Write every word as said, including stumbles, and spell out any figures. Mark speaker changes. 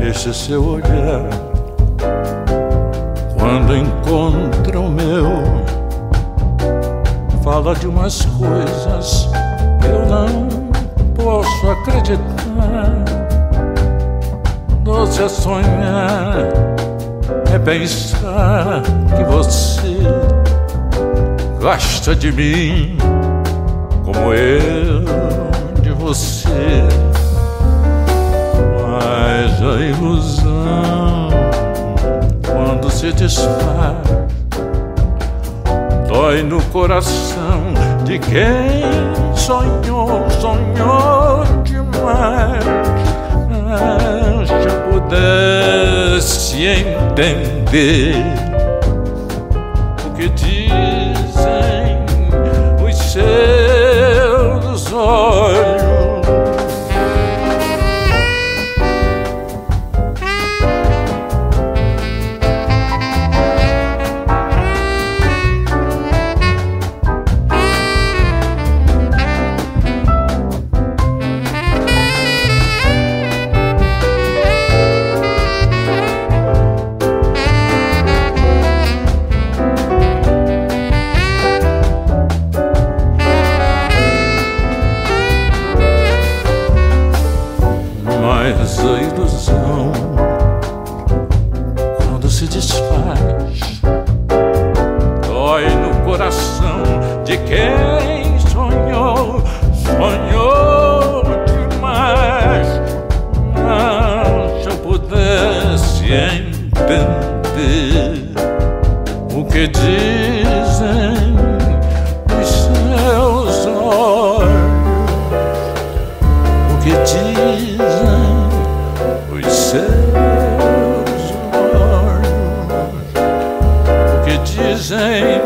Speaker 1: esse seu olhar, quando encontra o meu, fala de umas coisas que eu não posso acreditar. Doce é sonhar, é pensar que você gosta de mim como eu de você. Mas a ilusão, quando se desfaz, dói no coração de quem sonhou, sonhou demais. Ah, se eu pudesse entender o que dizem os seus olhos. Mas a ilusão, quando se desfaz, dói no coração de quem sonhou, sonhou demais. Ah, se eu pudesse entender o que dizem os seus olhos, o que dizem seus olhos, o que dizem